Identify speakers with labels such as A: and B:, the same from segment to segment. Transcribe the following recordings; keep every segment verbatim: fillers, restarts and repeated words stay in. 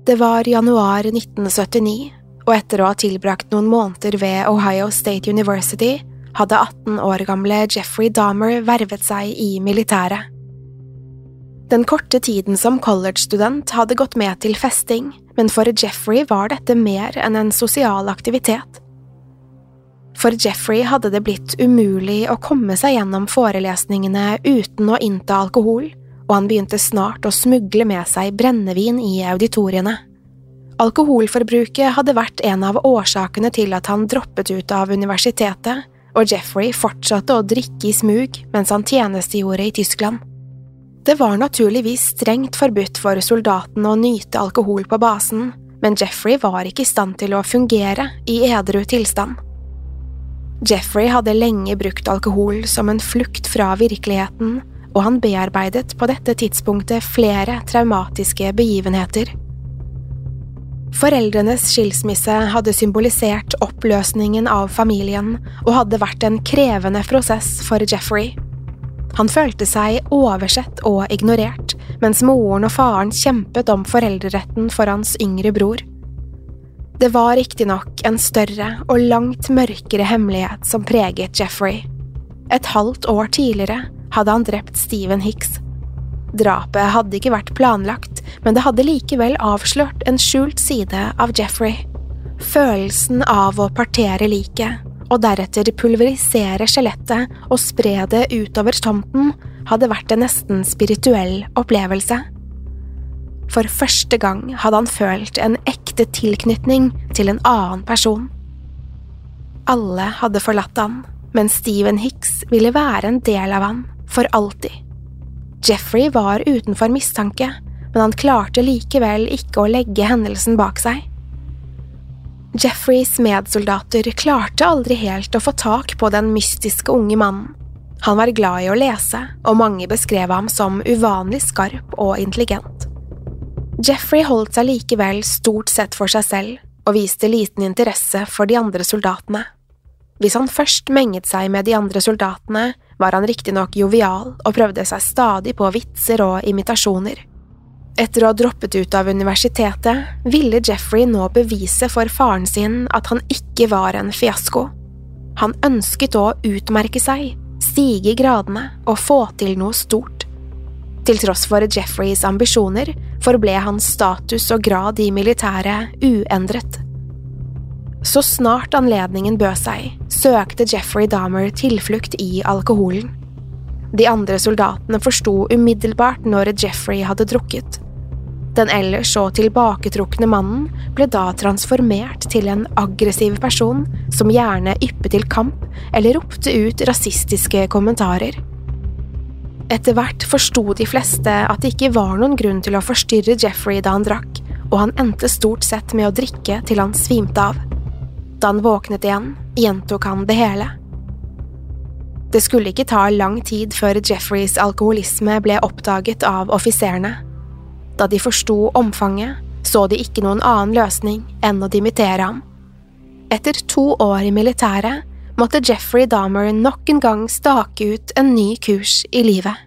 A: Det var januar nitten syttini, og etter å ha tilbrakt noen måneder ved Ohio State University, hadde atten år gamle Jeffrey Dahmer vervet seg i militæret. Den korte tiden som college-student hadde gått med til festing, men for Jeffrey var dette mer enn en sosial aktivitet. For Jeffrey hadde det blitt umulig å komme seg gjennom forelesningene uten å innta alkohol, og han begynte snart å smugle med seg brennevin i auditoriene. Alkoholforbruket hadde vært en av årsakene til at han droppet ut av universitetet, og Jeffrey fortsatte å drikke i smug mens han tjenestegjorde i Tyskland. Det var naturligvis strengt forbudt for soldaten å nyte alkohol på basen, men Jeffrey var ikke i stand til å fungere i edru tilstand. Jeffrey hadde lenge brukt alkohol som en flukt fra virkeligheten, og han bearbeidet på dette tidspunktet flere traumatiske begivenheter. Foreldrenes skilsmisse hadde symbolisert oppløsningen av familien og hadde vært en krevende prosess for Jeffrey. Han følte seg oversett og ignorert, mens moren og faren kjempet om foreldreretten for hans yngre bror. Det var riktignok en større og langt mørkere hemmelighet som preget Jeffrey. Et halvt år tidligere hadde han drept Stephen Hicks. Drapet hadde ikke vært planlagt, men det hadde likevel avslørt en skjult side av Jeffrey. Følelsen av å partere liket, og deretter pulverisere skjelettet og spre det utover tomten, hadde vært en nesten spirituell opplevelse. For første gang hadde han følt en ekte tilknytning til en annen person. Alle hadde forlatt han, men Stephen Hicks ville være en del av han, for alltid. Jeffrey var utenfor mistanke, men han klarte likevel ikke å legge hendelsen bak seg. Jeffreys medsoldater klarte aldri helt å få tak på den mystiske unge mannen. Han var glad i å lese, og mange beskrev ham som uvanlig skarp og intelligent. Jeffrey holdt seg likevel stort sett for seg selv, og viste liten interesse for de andre soldatene. Hvis han først menget seg med de andre soldatene, var han riktignok jovial og prøvde seg stadig på vitser og imitasjoner. Etter å ha droppet ut av universitetet, ville Jeffrey nå bevise for faren sin at han ikke var en fiasko. Han ønsket å utmerke seg, stige i gradene og få til noe stort. Til tross for Jeffreys ambisjoner, forble hans status og grad i militæret uendret. Så snart anledningen bød seg, søkte Jeffrey Dahmer tilflukt i alkoholen. De andre soldatene forsto umiddelbart når Jeffrey hadde drukket. Den ellers så tilbaketrukne mannen ble da transformert til en aggressiv person som gjerne yppet til kamp eller ropte ut rasistiske kommentarer. Etter hvert forsto de fleste at det ikke var noen grunn til å forstyrre Jeffrey da han drakk, og han endte stort sett med å drikke til han svimte av. Da han våknet igjen, gjentok han det hele. Det skulle ikke ta lang tid før Jeffreys alkoholisme ble oppdaget av offiserene. Da de forsto omfanget, så de ikke noen annen løsning enn å dimitere ham. Etter to år i militæret måtte Jeffrey Dahmer nok en gang stake ut en ny kurs i livet.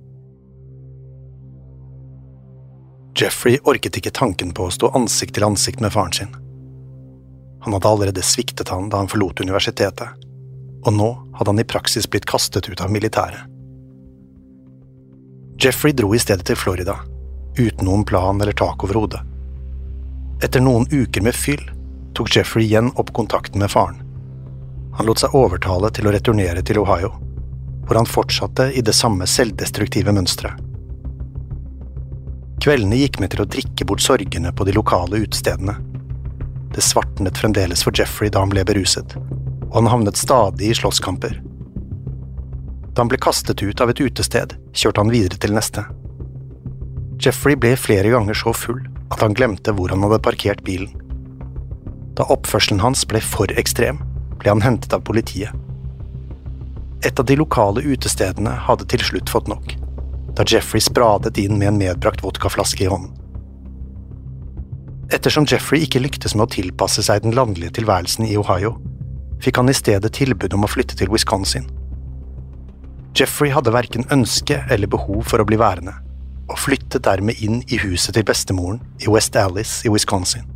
B: Jeffrey orket ikke tanken på å stå ansikt til ansikt med faren sin. Han hadde allerede sviktet han da han forlot universitetet, og nå hadde han i praksis blitt kastet ut av militæret. Jeffrey dro i stedet til Florida, uten noen plan eller tak over hodet. Etter noen uker med fyll, tok Jeffrey igjen opp kontakten med faren. Han lot seg overtale til å returnere til Ohio, hvor han fortsatte i det samme selvdestruktive mønstret. Kveldene gikk med til å drikke bort sorgene på de lokale utestedene. Det svartnet fremdeles for Jeffrey da han ble beruset, og han havnet stadig i slåsskamper. Da han ble kastet ut av et utested, kjørte han videre til neste. Jeffrey ble flere ganger så full at han glemte hvor han hadde parkert bilen. Da oppførselen hans ble for ekstrem, ble han hentet av politiet. Et av de lokale utestedene hadde til slutt fått nok, da Jeffrey spradet inn med en medbrakt vodkaflaske i hånden. Ettersom Jeffrey ikke lyktes med å tilpasse seg den landlige tilværelsen i Ohio, fikk han i stedet tilbud om å flytte til Wisconsin. Jeffrey hadde hverken ønske eller behov for å bli værende, og flyttet dermed inn i huset til bestemoren i West Allis i Wisconsin.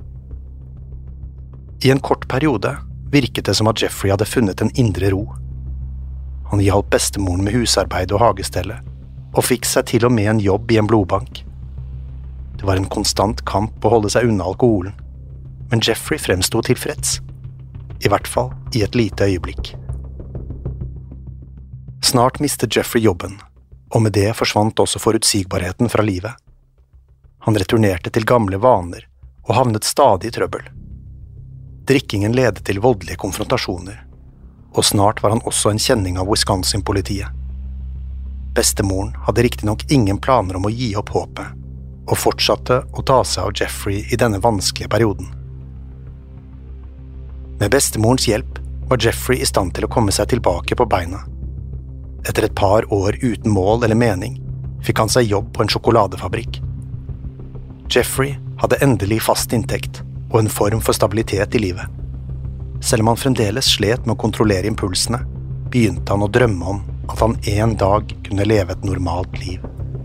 B: I en kort periode virket det som at Jeffrey hadde funnet en indre ro. Han hjalp bestemoren med husarbeid og hagestelle, og fikk seg til og med en jobb i en blodbank. Det var en konstant kamp å holde seg unna alkoholen, men Jeffrey fremstod tilfreds, i hvert fall i et lite øyeblikk. Snart mistet Jeffrey jobben, og med det forsvant også forutsigbarheten fra livet. Han returnerte til gamle vaner og havnet stadig i trøbbel. Drikkingen ledet til voldelige konfrontasjoner, og snart var han også en kjenning av Wisconsin-politiet. Bestemoren hadde riktignok ingen planer om å gi opp håpet, og fortsatte å ta seg av Jeffrey i denne vanskelige perioden. Med bestemorens hjelp var Jeffrey i stand til å komme seg tilbake på beina. Etter et par år uten mål eller mening fikk han seg jobb på en sjokoladefabrikk. Jeffrey hadde endelig fast inntekt og en form for stabilitet i livet. Selv om han fremdeles slet med å kontrollere impulsene, begynte han å drømme om at han en dag kunne leve et normalt liv.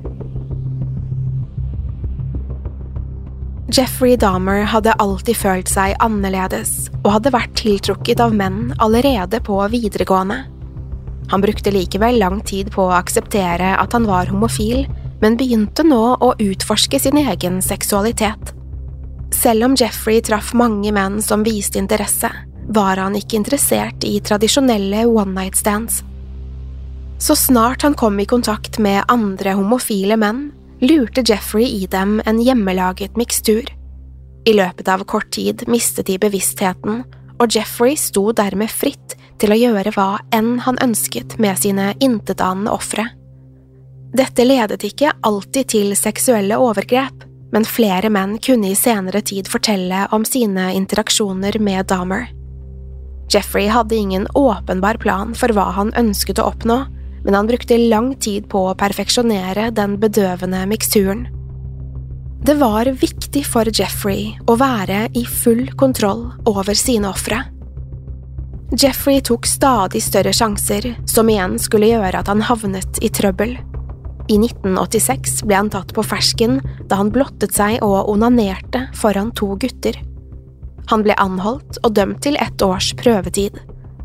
A: Jeffrey Dahmer hadde alltid følt seg annerledes og hadde vært tiltrukket av menn allerede på videregående. Han brukte likevel lang tid på å akseptere at han var homofil, men begynte nå å utforske sin egen seksualitet. Selv om Jeffrey traff mange menn som viste interesse, var han ikke interessert i tradisjonelle one-night stands. Så snart han kom i kontakt med andre homofile menn, lurte Jeffrey i dem en hjemmelaget mikstur. I løpet av kort tid mistet de bevisstheten, og Jeffrey sto dermed fritt til å gjøre hva enn han ønsket med sine intetanende ofre. Dette ledet ikke alltid til seksuelle overgrep, men flere menn kunne i senere tid fortelle om sine interaksjoner med Dahmer. Jeffrey hadde ingen åpenbar plan for hva han ønsket å oppnå, men han brukte lang tid på å perfeksjonere den bedøvende miksturen. Det var viktig for Jeffrey å være i full kontroll over sine ofre. Jeffrey tok stadig større sjanser, som igjen skulle gjøre at han havnet i trøbbel. I nitten åttiseks ble han tatt på fersken da han blottet seg og onanerte foran to gutter. Han ble anholdt og dømt til ett års prøvetid.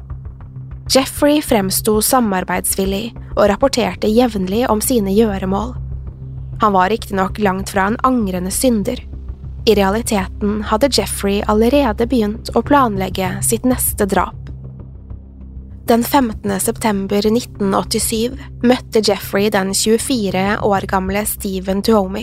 A: Jeffrey fremsto samarbeidsvillig og rapporterte jevnlig om sine gjøremål. Han var riktignok langt fra en angrende synder. I realiteten hadde Jeffrey allerede begynt å planlegge sitt neste drap. Den femtende september nitten åttisyv møtte Jeffrey den tjuefire år gamle Stephen Tuomi.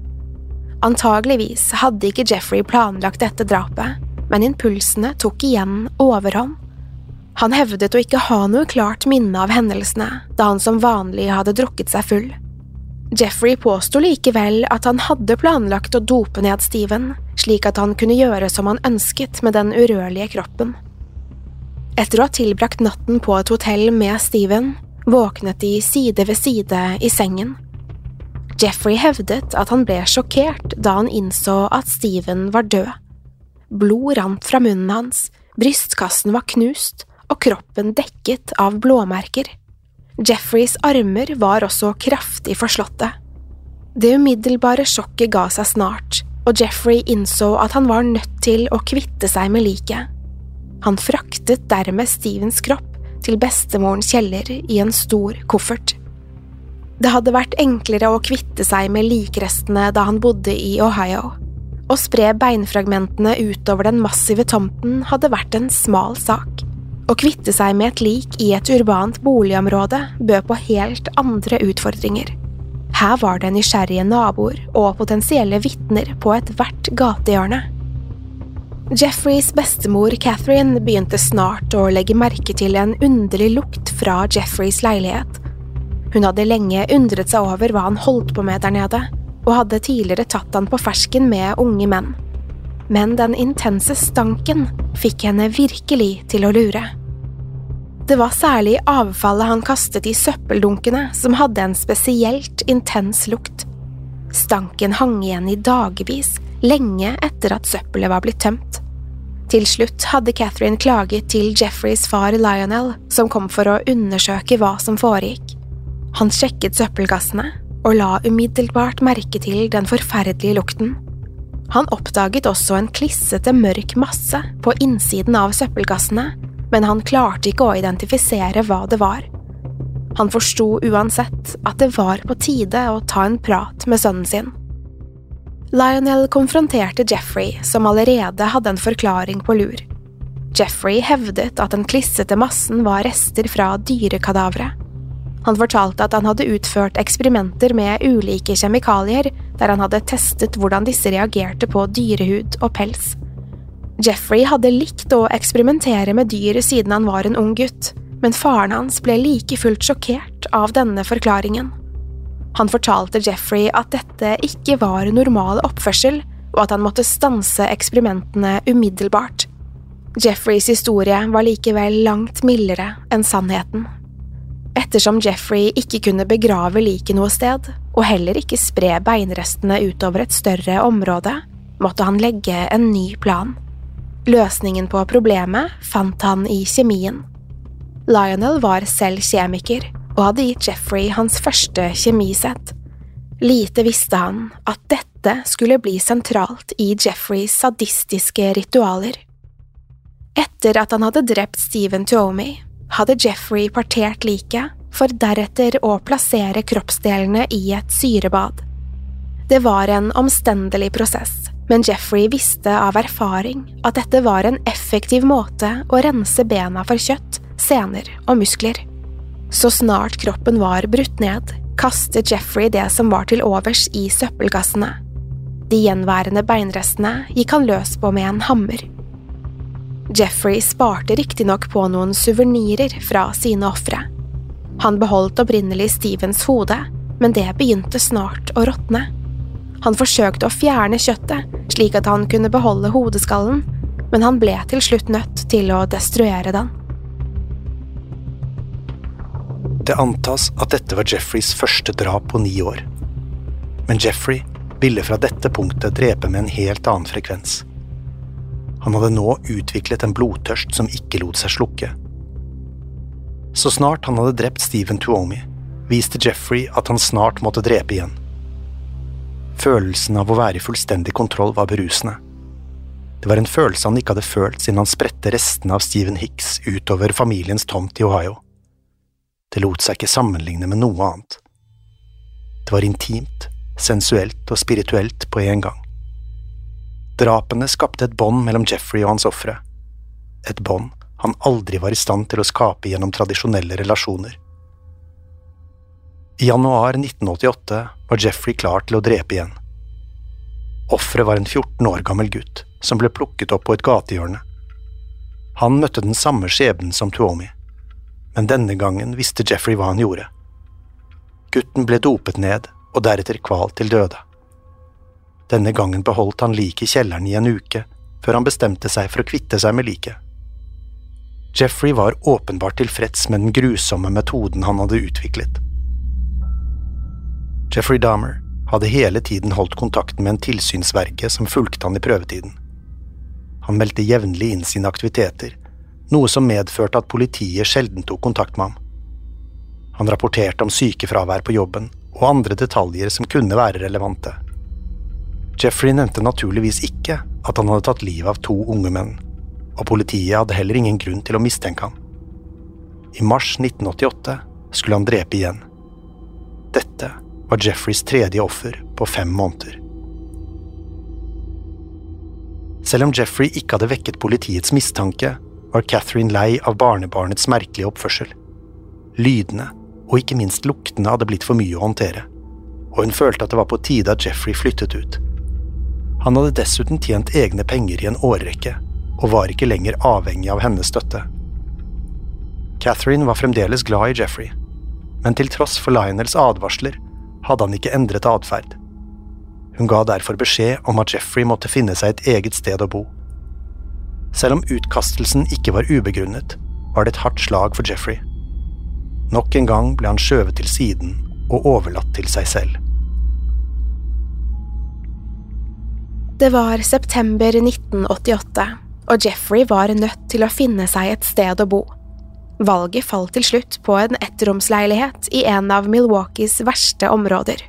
A: Antageligvis hadde ikke Jeffrey planlagt dette drapet, men impulsene tok igjen overhånd. Han hevdet å ikke ha noe klart minne av hendelsene, da han som vanlig hadde drukket seg full. Jeffrey påstod likevel at han hadde planlagt å dope ned Steven, slik at han kunne gjøre som han ønsket med den urørlige kroppen. Etter å ha tilbrakt natten på et hotell med Steven, våknet de side ved side i sengen. Jeffrey hevdet at han ble sjokkert da han innså at Steven var død. Blod rant fra munnen hans, brystkassen var knust, og kroppen dekket av blåmerker. Jeffreys armer var også kraftig forslåtte. Det umiddelbare sjokket ga seg snart, og Jeffrey innså at han var nødt til å kvitte seg med liket. Han fraktet dermed Stevens kropp til bestemorens kjeller i en stor koffert. Det hadde vært enklere å kvitte seg med likrestene da han bodde i Ohio. Å spre beinfragmentene utover den massive tomten hadde vært en smal sak. Å kvitte seg med et lik i et urbant boligområde bød på helt andre utfordringer. Her var det nysgjerrige naboer og potensielle vitner på et hvert gatehjørne. Jeffreys bestemor Catherine begynte snart å legge merke til en underlig lukt fra Jeffreys leilighet. Hun hadde lenge undret seg over hva han holdt på med der nede, og hadde tidligere tatt han på fersken med unge menn. Men den intense stanken fikk henne virkelig til å lure. Det var særlig avfallet han kastet i søppeldunkene som hadde en spesielt intens lukt. Stanken hang igjen i dagevis, lenge etter at søppelet var blitt tømt. Til slutt hadde Catherine klaget til Jeffreys far Lionel, som kom for å undersøke hva som foregikk. Han sjekket søppelkassene, og la umiddelbart merke til den forferdelige lukten. Han oppdaget også en klissete mørk masse på innsiden av søppelkassene, men han klarte ikke å identifisere hva det var. Han forsto uansett at det var på tide å ta en prat med sønnen sin. Lionel konfronterte Jeffrey, som allerede hadde en forklaring på lur. Jeffrey hevdet at den klissete massen var rester fra dyrekadavre. Han fortalte at han hadde utført eksperimenter med ulike kjemikalier, der han hadde testet hvordan disse reagerte på dyrehud og pels. Jeffrey hadde likt å eksperimentere med dyr siden han var en ung gutt, men faren hans ble like fullt sjokkert av denne forklaringen. Han fortalte Jeffrey at dette ikke var normal oppførsel, og at han måtte stanse eksperimentene umiddelbart. Jeffreys historie var likevel langt mildere enn sannheten. Ettersom Jeffrey ikke kunne begrave liket noe sted, og heller ikke spre beinrestene utover et større område, måtte han legge en ny plan. Løsningen på problemet fant han i kjemien. Lionel var selv kjemiker, og hadde gitt Jeffrey hans første kjemisett. Lite visste han at dette skulle bli sentralt i Jeffreys sadistiske ritualer. Etter at han hadde drept Stephen Tuomi, hadde Jeffrey partert liket, for deretter å plassere kroppsdelene i et syrebad. Det var en omstendelig prosess, men Jeffrey visste av erfaring at dette var en effektiv måte å rense bena for kjøtt, sener og muskler. Så snart kroppen var brutt ned, kastet Jeffrey det som var til overs i søppelkassene. De gjenværende beinrestene gikk han løs på med en hammer. Jeffrey sparte riktignok på noen suvenirer fra sine ofre. Han beholdt opprinnelig Stevens hode, men det begynte snart å råtne. Han forsøkte å fjerne kjøttet, slik at han kunne beholde hodeskallen, men han ble til slutt nødt til å destruere den.
B: Det antas at dette var Jeffreys første drap på ni år. Men Jeffrey ville fra dette punktet drepe med en helt annen frekvens. Han hadde nå utviklet en blodtørst som ikke lot seg slukke. Så snart han hadde drept Stephen Tuomi, viste Jeffrey at han snart måtte drepe igjen. Følelsen av å være i fullstendig kontroll var berusende. Det var en følelse han ikke hadde følt siden han spredte restene av Stephen Hicks utover familiens tomt i Ohio. Det lot seg ikke sammenligne med noe annet. Det var intimt, sensuelt og spirituelt på en gang. Drapene skapte et bånd mellom Jeffrey og hans ofre. Et bånd han aldri var i stand til å skape gjennom tradisjonelle relasjoner. I januar nitten åttiåtte var Jeffrey klar til å drepe igjen. Offeret var en fjorten år gammel gutt som ble plukket opp på et gatehjørne. Han møtte den samme skjebnen som Tuomi, men denne gangen visste Jeffrey hva han gjorde. Gutten ble dopet ned og deretter kvalt til døde. Denne gangen beholdt han liket i kjelleren i en uke, før han bestemte seg for å kvitte seg med liket. Jeffrey var åpenbart tilfreds med den grusomme metoden han hadde utviklet. Jeffrey Dahmer hadde hele tiden holdt kontakten med en tilsynsverge som fulgte han i prøvetiden. Han meldte jevnlig inn sine aktiviteter, noe som medførte at politiet sjelden tok kontakt med ham. Han rapporterte om sykefravær på jobben og andre detaljer som kunne være relevante. Jeffrey nevnte naturligvis ikke at han hadde tatt livet av to unge menn, og politiet hadde heller ingen grunn til å mistenke ham. I mars nitten åttiåtte skulle han drepe igjen. Dette var Jeffreys tredje offer på fem måneder. Selv om Jeffrey ikke hadde vekket politiets mistanke, var Catherine lei av barnebarnets merkelige oppførsel. Lydene, og ikke minst luktene, hadde blitt for mye å håndtere, og hun følte at det var på tide at Jeffrey flyttet ut. Han hadde dessuten tjent egne penger i en årrekke, og var ikke lenger avhengig av hennes støtte. Catherine var fremdeles glad i Jeffrey, men til tross for Lionels advarsler hadde han ikke endret adferd. Hun ga derfor beskjed om at Jeffrey måtte finne seg et eget sted å bo. Selv om utkastelsen ikke var ubegrunnet, var det et hardt slag for Jeffrey. Nok en gang ble han skjøvet til siden og overlatt til seg selv.
A: Det var september nitten åttiåtte, og Jeffrey var nødt til å finne seg et sted å bo. Valget falt til slutt på en ettromsleilighet i en av Milwaukees verste områder.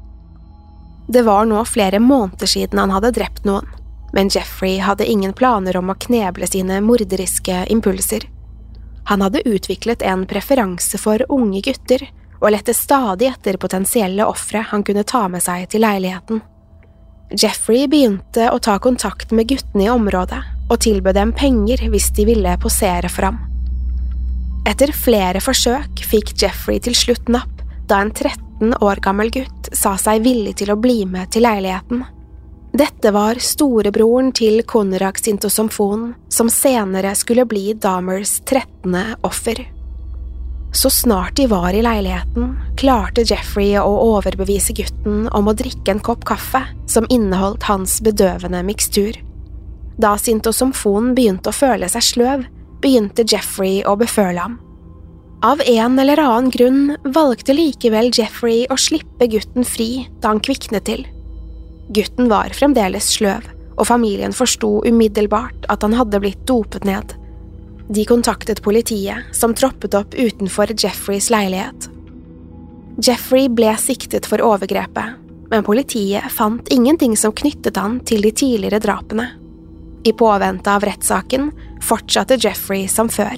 A: Det var nå flere måneder siden han hadde drept noen, men Jeffrey hadde ingen planer om å kneble sine morderiske impulser. Han hadde utviklet en preferanse for unge gutter, og lette stadig etter potensielle ofre han kunne ta med seg til leiligheten. Jeffrey begynte å ta kontakt med guttene i området, og tilbød dem penger hvis de ville posere for ham. Etter flere forsøk fikk Jeffrey til slutt napp da en tretten år gammel gutt sa seg villig til å bli med til leiligheten. Dette var storebroren til Konrad Sintosomfon, som senere skulle bli Dahmers trettende offer. Så snart de var i leiligheten, klarte Jeffrey å overbevise gutten om å drikke en kopp kaffe som inneholdt hans bedøvende mikstur. Da Sintosomfon begynte å føle seg sløv, begynte Jeffrey å beføle ham. Av en eller annen grunn valgte likevel Jeffrey å slippe gutten fri da han kviknet til. Gutten var fremdeles sløv, og familien forstod umiddelbart at han hadde blitt dopet ned. De kontaktet politiet, som troppet opp utenfor Jeffreys leilighet. Jeffrey ble siktet for overgrepet, men politiet fant ingenting som knyttet han til de tidligere drapene. I påvente av rettssaken fortsatte Jeffrey som før.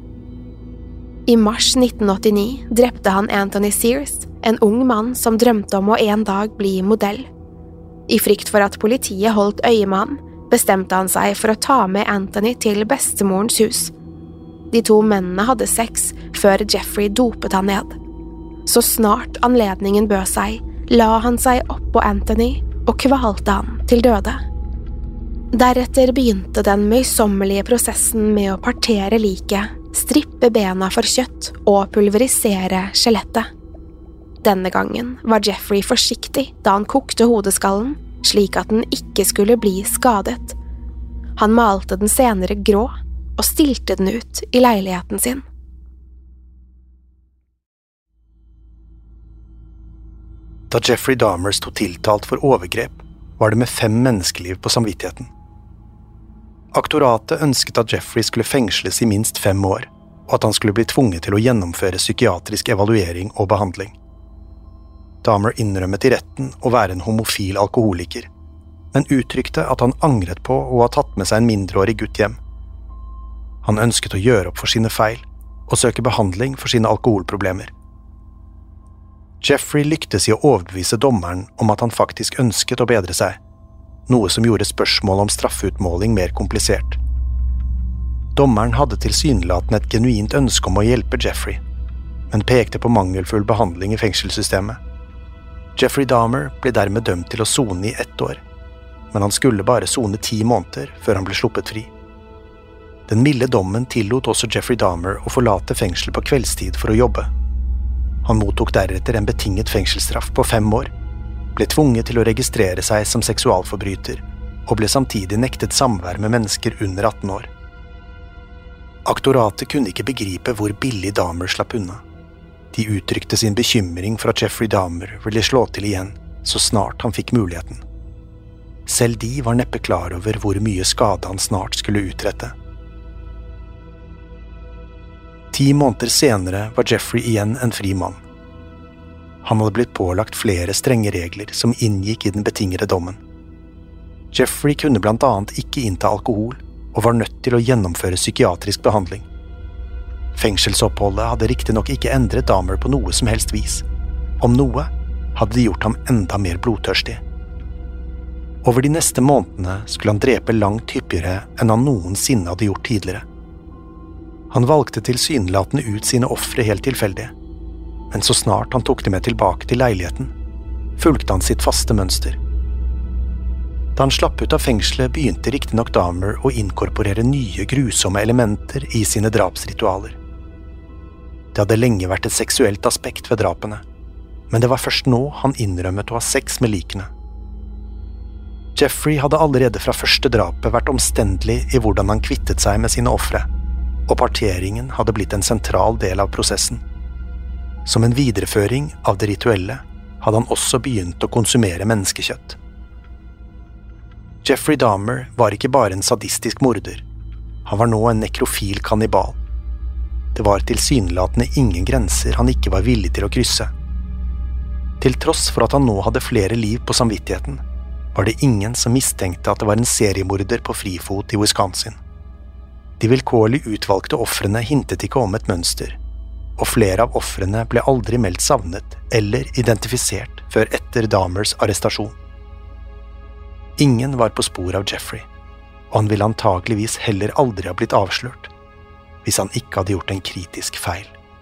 A: I mars nitten åttini drepte han Anthony Sears, en ung mann som drømte om å en dag bli modell. I frykt for at politiet holdt øye med ham, bestemte han seg for å ta med Anthony til bestemorens hus. De to mennene hadde sex før Jeffrey dopet han ned. Så snart anledningen bød seg, la han seg oppå Anthony og kvalte han til døde. Deretter begynte den møysommelige prosessen med å partere liket, strippe bena for kjøtt og pulverisere skjelettet. Denne gangen var Jeffrey forsiktig da han kokte hodeskallen, slik at den ikke skulle bli skadet. Han malte den senere grå og stilte den ut i leiligheten sin.
B: Da Jeffrey Dahmer sto tiltalt for overgrep, var det med fem menneskeliv på samvittigheten. Aktoratet ønsket at Jeffrey skulle fengsles i minst fem år, og at han skulle bli tvunget til å gjennomføre psykiatrisk evaluering og behandling. Dahmer innrømmet i retten å være en homofil alkoholiker, men uttrykte at han angret på å ha tatt med seg en mindreårig gutt hjem. Han ønsket å gjøre opp for sine feil, og søke behandling for sine alkoholproblemer. Jeffrey lyktes i å overbevise dommeren om at han faktisk ønsket å bedre seg, noe som gjorde spørsmålet om straffeutmåling mer komplisert. Dommeren hadde tilsynelatende et genuint ønske om å hjelpe Jeffrey, men pekte på mangelfull behandling i fengselssystemet. Jeffrey Dahmer ble dermed dømt til å sone i ett år, men han skulle bare sone ti måneder før han ble sluppet fri. Den milde dommen tillot også Jeffrey Dahmer å forlate fengselet på kveldstid for å jobbe. Han mottok deretter en betinget fengselsstraff på fem år, ble tvunget til å registrere seg som seksualforbryter, og ble samtidig nektet samvær med mennesker under atten år. Aktoratet kunne ikke begripe hvor billig Dahmer slapp unna. De uttrykte sin bekymring for at Jeffrey Dahmer ville slå til igjen så snart han fikk muligheten. Selv de var neppe klar over hvor mye skade han snart skulle utrette. Ti måneder senere var Jeffrey igjen en fri mann. Han hadde blitt pålagt flere strenge regler som inngikk i den betingede dommen. Jeffrey kunne blant annet ikke innta alkohol, og var nødt til å gjennomføre psykiatrisk behandling. Fengselsoppholdet hadde riktignok ikke endret Dahmer på noe som helst vis. Om noe hadde de gjort ham enda mer blodtørstig. Over de neste månedene skulle han drepe langt hyppigere enn han noensinne hadde gjort tidligere. Han valgte tilsynelatende ut sine ofre helt tilfeldig, men så snart han tok dem med tilbake til leiligheten, fulgte han sitt faste mønster. Da han slapp ut av fengselet, begynte riktignok Dahmer å inkorporere nye grusomme elementer i sine drapsritualer. Det hadde lenge vært et seksuelt aspekt ved drapene, men det var først nå han innrømmet å ha sex med likene. Jeffrey hadde allerede fra første drapet vært omstendelig i hvordan han kvittet seg med sine ofre, og parteringen hadde blitt en sentral del av prosessen. Som en videreføring av det rituelle hadde han også begynt å konsumere menneskekjøtt. Jeffrey Dahmer var ikke bare en sadistisk morder, han var nå en nekrofil kannibal. Det var tilsynelatende ingen grenser han ikke var villig til å krysse. Til tross for at han nå hadde flere liv på samvittigheten, var det ingen som mistenkte at det var en seriemorder på frifot i Wisconsin. De vilkårlig utvalgte ofrene hintet ikke om et mønster, og flere av ofrene ble aldri meldt savnet eller identifisert før etter Dahmers arrestasjon. Ingen var på spor av Jeffrey, og han ville antageligvis heller aldri ha blitt avslørt, hvis han ikke hadde gjort en kritisk feil.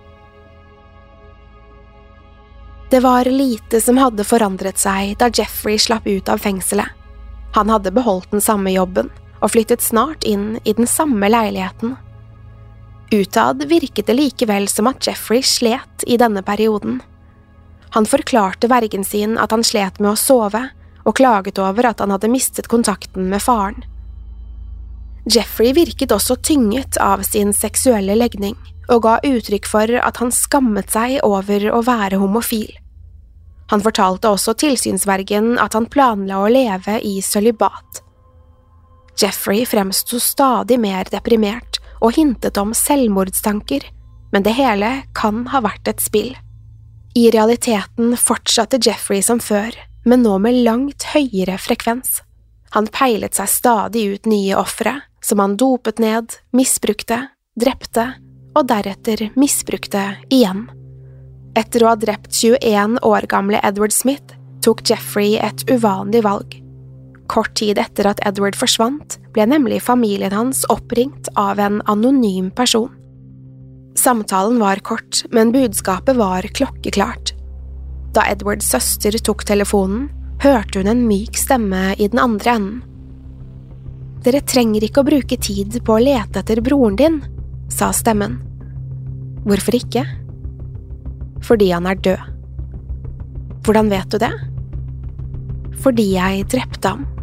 A: Det var lite som hadde forandret seg da Jeffrey slapp ut av fengselet. Han hadde beholdt den samme jobben og flyttet snart inn i den samme leiligheten. Utad virket det likevel som at Jeffrey slet i denne perioden. Han forklarte vergen sin at han slet med å sove, og klaget over at han hadde mistet kontakten med faren. Jeffrey virket også tynget av sin seksuelle legning, og ga uttrykk for at han skammet seg over å være homofil. Han fortalte også tilsynsvergen at han planla å leve i sølibat. Jeffrey fremsto stadig mer deprimert og hintet om selvmordstanker, men det hele kan ha vært et spill. I realiteten fortsatte Jeffrey som før, men nå med langt høyere frekvens. Han peilet seg stadig ut nye ofre, som han dopet ned, misbrukte, drepte og deretter misbrukte igjen. Etter å ha drept tjueen år gamle Edward Smith, tok Jeffrey et uvanlig valg. Kort tid etter at Edward forsvant, ble nemlig familien hans oppringt av en anonym person. Samtalen var kort, men budskapet var klokkeklart. Da Edwards søster tok telefonen, hørte hun en myk stemme i den andre enden. «Dere trenger ikke å bruke tid på å lete etter broren din», sa stemmen. «Hvorfor ikke?» «Fordi han er død». «Hvordan vet du det?» «Fordi jeg drepte ham».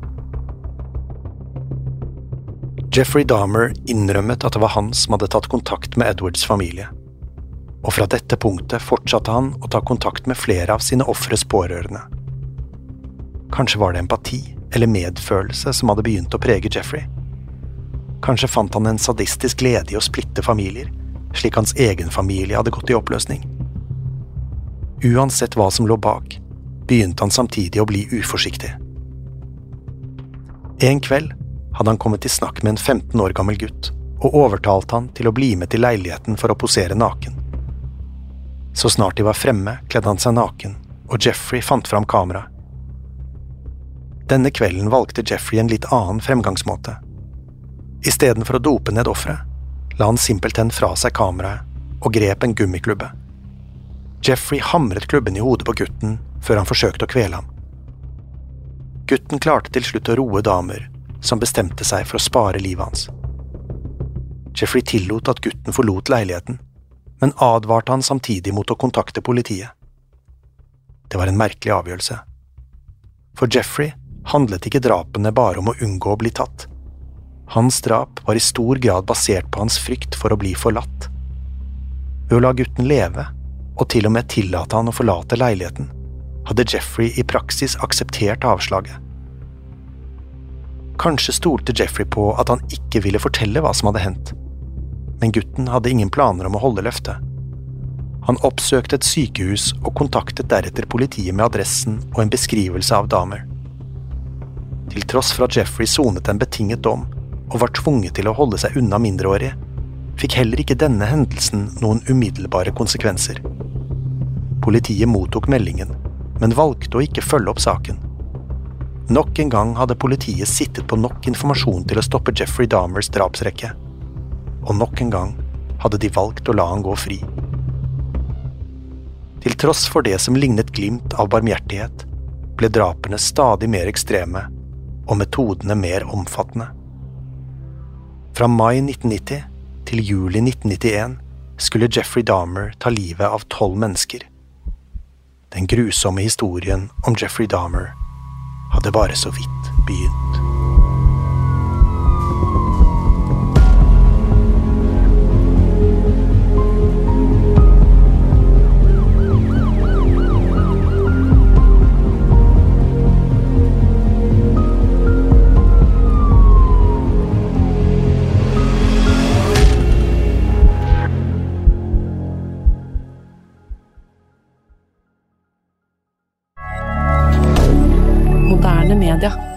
B: Jeffrey Dahmer innrømmet at det var han som hadde tatt kontakt med Edwards familie, og fra dette punktet fortsatte han å ta kontakt med flere av sine ofres pårørende. Kanskje var det empati eller medfølelse som hadde begynt å prege Jeffrey. Kanskje fant han en sadistisk glede i å splitte familier, slik hans egen familie hadde gått i oppløsning. Uansett hva som lå bak, begynte han samtidig å bli uforsiktig. En kveld hadde han kommet i snakk med en femten år gammel gutt, og overtalt han til å bli med til leiligheten for å posere naken. Så snart de var fremme, kledde han seg naken, og Jeffrey fant fram kamera. Denne kvelden valgte Jeffrey en litt annen fremgangsmåte. I stedet for å dope ned offeret, la han simpelthen fra seg kameraet og grep en gummiklubbe. Jeffrey hamret klubben i hodet på gutten før han forsøkte å kvele ham. Gutten klarte til slutt å roe Dahmer, som bestemte seg for å spare livet hans. Jeffrey tillot at gutten forlot leiligheten, men advarte han samtidig mot å kontakte politiet. Det var en merkelig avgjørelse. For Jeffrey handlet ikke drapene bare om å unngå å bli tatt. Hans drap var i stor grad basert på hans frykt for å bli forlatt. Ved å la gutten leve, og til og med tillate han å forlate leiligheten, hadde Jeffrey i praksis akseptert avslaget. Kanskje stolte Jeffrey på at han ikke ville fortelle hva som hadde hendt, men gutten hadde ingen planer om å holde løftet. Han oppsøkte et sykehus og kontaktet deretter politiet med adressen og en beskrivelse av Dahmer. Til tross for at Jeffrey sonet en betinget dom og var tvunget til å holde seg unna mindreårige, fikk heller ikke denne hendelsen noen umiddelbare konsekvenser. Politiet mottok meldingen, men valgte å ikke følge opp saken. Nok en gang hadde politiet sittet på nok informasjon til å stoppe Jeffrey Dahmers drapsrekke, og nok en gang hadde de valgt å la han gå fri. Til tross for det som lignet glimt av barmhjertighet, ble drapene stadig mer ekstreme og metodene mer omfattende. Fra mai nitten nitti til juli nitten nittien skulle Jeffrey Dahmer ta livet av tolv mennesker. Den grusomme historien om Jeffrey Dahmer hadde bare så vidt begynt.
C: media.